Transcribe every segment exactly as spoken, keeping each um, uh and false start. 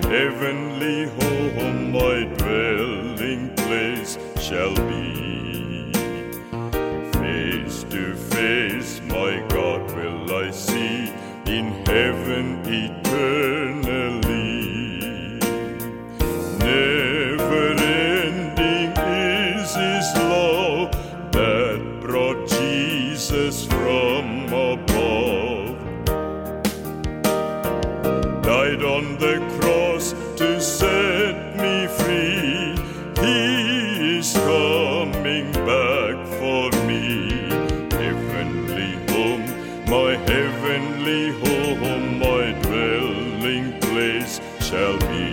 heavenly home my dwelling place shall be. Face to face my God will I see in heaven eternally. Never ending is His love that brought Jesus from above. Died on the cross to set me free. He is coming back for me. Heavenly home, my heavenly home, my dwelling place shall be.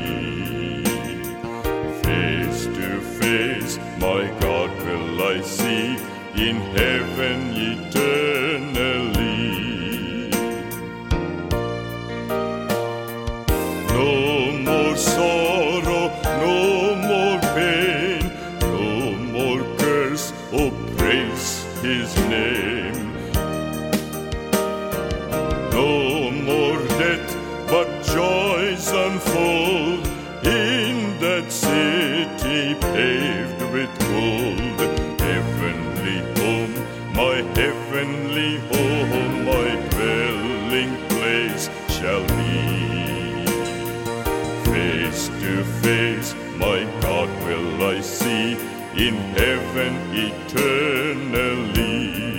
Face to face, my God will I see in heaven eternally. No more sorrow, no more pain, no more curse, oh praise His name. No more death, but joys unfold in that city paved with gold. Heavenly home, my heavenly home, my dwelling place shall be. Face to face, my God will I see in heaven eternally.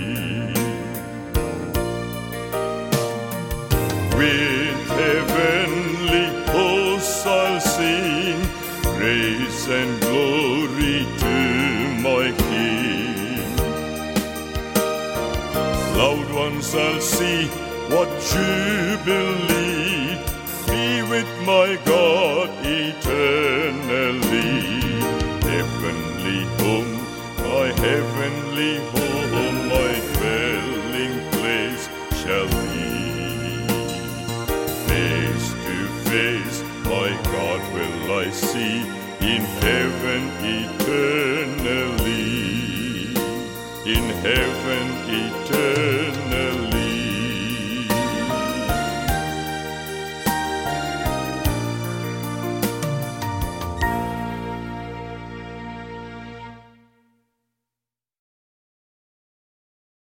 With heavenly hosts I'll sing praise and glory to my King. Loud ones I'll see what jubilee, be with my God eternally. Heavenly home, my heavenly home, my dwelling place shall be. Face to face, my God will I see in heaven eternally. In heaven eternally.